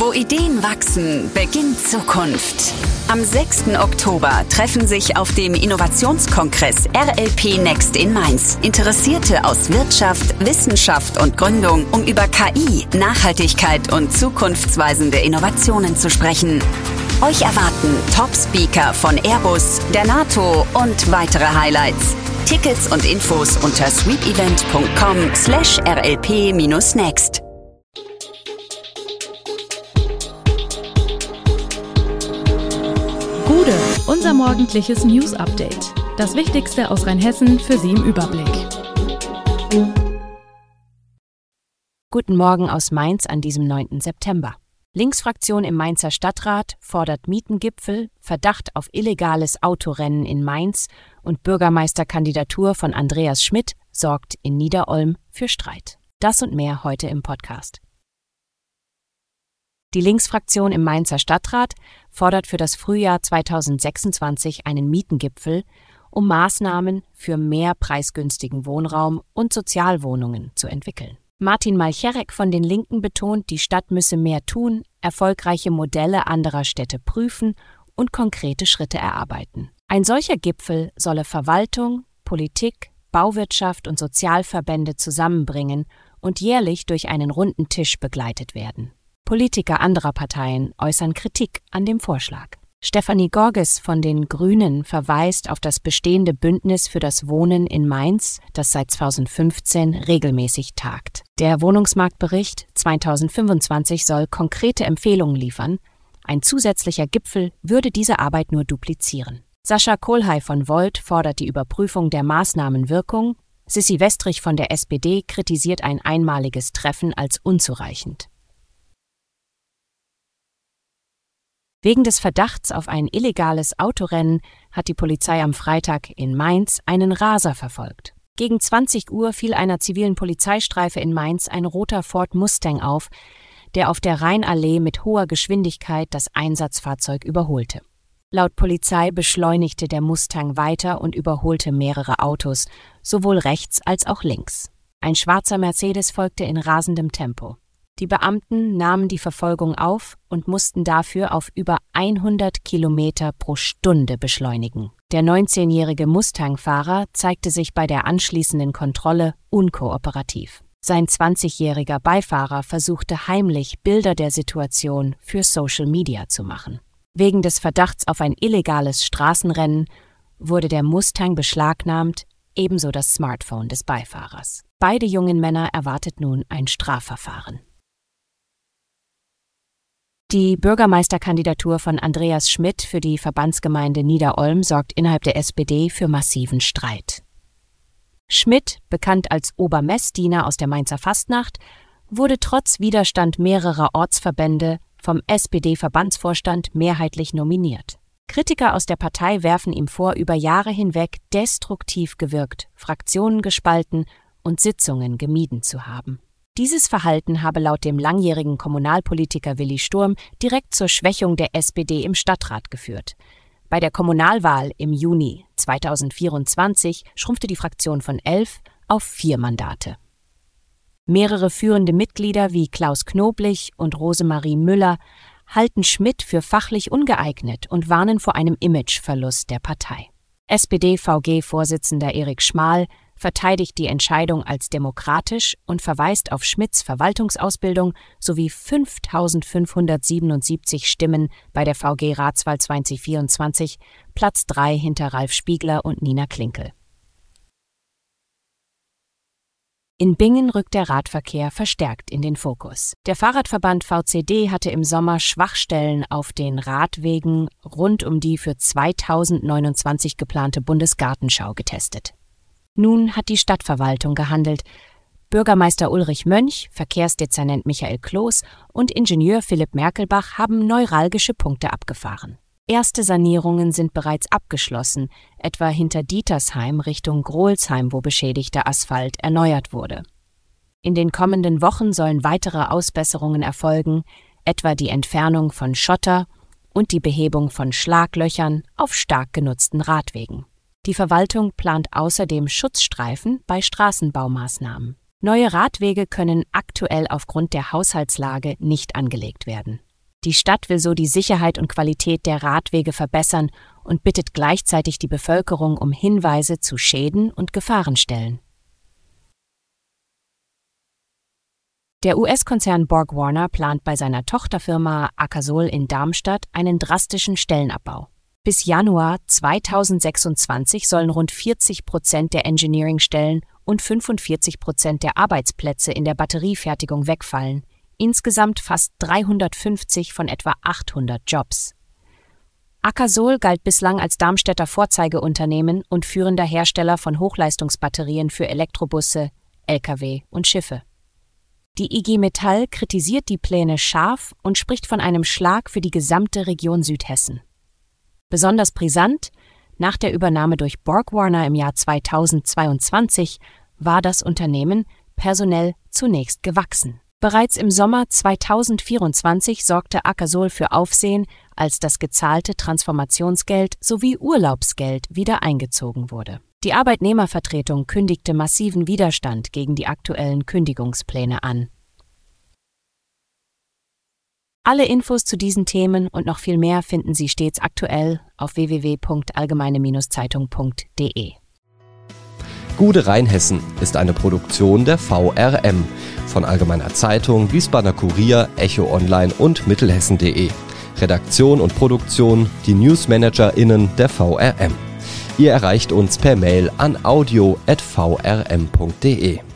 Wo Ideen wachsen, beginnt Zukunft. Am 6. Oktober treffen sich auf dem Innovationskongress RLP Next in Mainz Interessierte aus Wirtschaft, Wissenschaft und Gründung, um über KI, Nachhaltigkeit und zukunftsweisende Innovationen zu sprechen. Euch erwarten Top-Speaker von Airbus, der NATO und weitere Highlights. Tickets und Infos unter sweepevent.com/rlp-next. Gude, unser morgendliches News-Update. Das Wichtigste aus Rheinhessen für Sie im Überblick. Guten Morgen aus Mainz an diesem 9. September. Linksfraktion im Mainzer Stadtrat fordert Mietengipfel, Verdacht auf illegales Autorennen in Mainz und Bürgermeisterkandidatur von Andreas Schmidt sorgt in Nieder-Olm für Streit. Das und mehr heute im Podcast. Die Linksfraktion im Mainzer Stadtrat fordert für das Frühjahr 2026 einen Mietengipfel, um Maßnahmen für mehr preisgünstigen Wohnraum und Sozialwohnungen zu entwickeln. Martin Malcherek von den Linken betont, die Stadt müsse mehr tun, erfolgreiche Modelle anderer Städte prüfen und konkrete Schritte erarbeiten. Ein solcher Gipfel solle Verwaltung, Politik, Bauwirtschaft und Sozialverbände zusammenbringen und jährlich durch einen runden Tisch begleitet werden. Politiker anderer Parteien äußern Kritik an dem Vorschlag. Stefanie Gorges von den Grünen verweist auf das bestehende Bündnis für das Wohnen in Mainz, das seit 2015 regelmäßig tagt. Der Wohnungsmarktbericht 2025 soll konkrete Empfehlungen liefern. Ein zusätzlicher Gipfel würde diese Arbeit nur duplizieren. Sascha Kohlhey von Volt fordert die Überprüfung der Maßnahmenwirkung. Sissi Westrich von der SPD kritisiert ein einmaliges Treffen als unzureichend. Wegen des Verdachts auf ein illegales Autorennen hat die Polizei am Freitag in Mainz einen Raser verfolgt. Gegen 20 Uhr fiel einer zivilen Polizeistreife in Mainz ein roter Ford Mustang auf, der auf der Rheinallee mit hoher Geschwindigkeit das Einsatzfahrzeug überholte. Laut Polizei beschleunigte der Mustang weiter und überholte mehrere Autos, sowohl rechts als auch links. Ein schwarzer Mercedes folgte in rasendem Tempo. Die Beamten nahmen die Verfolgung auf und mussten dafür auf über 100 Kilometer pro Stunde beschleunigen. Der 19-jährige Mustang-Fahrer zeigte sich bei der anschließenden Kontrolle unkooperativ. Sein 20-jähriger Beifahrer versuchte heimlich Bilder der Situation für Social Media zu machen. Wegen des Verdachts auf ein illegales Straßenrennen wurde der Mustang beschlagnahmt, ebenso das Smartphone des Beifahrers. Beide jungen Männer erwartet nun ein Strafverfahren. Die Bürgermeisterkandidatur von Andreas Schmidt für die Verbandsgemeinde Nieder-Olm sorgt innerhalb der SPD für massiven Streit. Schmidt, bekannt als Obermessdiener aus der Mainzer Fastnacht, wurde trotz Widerstand mehrerer Ortsverbände vom SPD-Verbandsvorstand mehrheitlich nominiert. Kritiker aus der Partei werfen ihm vor, über Jahre hinweg destruktiv gewirkt, Fraktionen gespalten und Sitzungen gemieden zu haben. Dieses Verhalten habe laut dem langjährigen Kommunalpolitiker Willi Sturm direkt zur Schwächung der SPD im Stadtrat geführt. Bei der Kommunalwahl im Juni 2024 schrumpfte die Fraktion von 11 auf 4 Mandate. Mehrere führende Mitglieder wie Klaus Knoblich und Rosemarie Müller halten Schmidt für fachlich ungeeignet und warnen vor einem Imageverlust der Partei. SPD-VG-Vorsitzender Erik Schmal verteidigt die Entscheidung als demokratisch und verweist auf Schmidts Verwaltungsausbildung sowie 5.577 Stimmen bei der VG-Ratswahl 2024, Platz 3 hinter Ralf Spiegler und Nina Klinkel. In Bingen rückt der Radverkehr verstärkt in den Fokus. Der Fahrradverband VCD hatte im Sommer Schwachstellen auf den Radwegen rund um die für 2029 geplante Bundesgartenschau getestet. Nun hat die Stadtverwaltung gehandelt. Bürgermeister Ulrich Mönch, Verkehrsdezernent Michael Kloß und Ingenieur Philipp Merkelbach haben neuralgische Punkte abgefahren. Erste Sanierungen sind bereits abgeschlossen, etwa hinter Dietersheim Richtung Grohlsheim, wo beschädigter Asphalt erneuert wurde. In den kommenden Wochen sollen weitere Ausbesserungen erfolgen, etwa die Entfernung von Schotter und die Behebung von Schlaglöchern auf stark genutzten Radwegen. Die Verwaltung plant außerdem Schutzstreifen bei Straßenbaumaßnahmen. Neue Radwege können aktuell aufgrund der Haushaltslage nicht angelegt werden. Die Stadt will so die Sicherheit und Qualität der Radwege verbessern und bittet gleichzeitig die Bevölkerung um Hinweise zu Schäden und Gefahrenstellen. Der US-Konzern BorgWarner plant bei seiner Tochterfirma Akasol in Darmstadt einen drastischen Stellenabbau. Bis Januar 2026 sollen rund 40% der Engineering-Stellen und 45% der Arbeitsplätze in der Batteriefertigung wegfallen. Insgesamt fast 350 von etwa 800 Jobs. Akasol galt bislang als Darmstädter Vorzeigeunternehmen und führender Hersteller von Hochleistungsbatterien für Elektrobusse, Lkw und Schiffe. Die IG Metall kritisiert die Pläne scharf und spricht von einem Schlag für die gesamte Region Südhessen. Besonders brisant, nach der Übernahme durch BorgWarner im Jahr 2022 war das Unternehmen personell zunächst gewachsen. Bereits im Sommer 2024 sorgte Akasol für Aufsehen, als das gezahlte Transformationsgeld sowie Urlaubsgeld wieder eingezogen wurde. Die Arbeitnehmervertretung kündigte massiven Widerstand gegen die aktuellen Kündigungspläne an. Alle Infos zu diesen Themen und noch viel mehr finden Sie stets aktuell auf www.allgemeine-zeitung.de. Gude Rheinhessen ist eine Produktion der VRM von Allgemeiner Zeitung, Wiesbadener Kurier, Echo Online und Mittelhessen.de. Redaktion und Produktion die NewsmanagerInnen der VRM. Ihr erreicht uns per Mail an audio@vrm.de.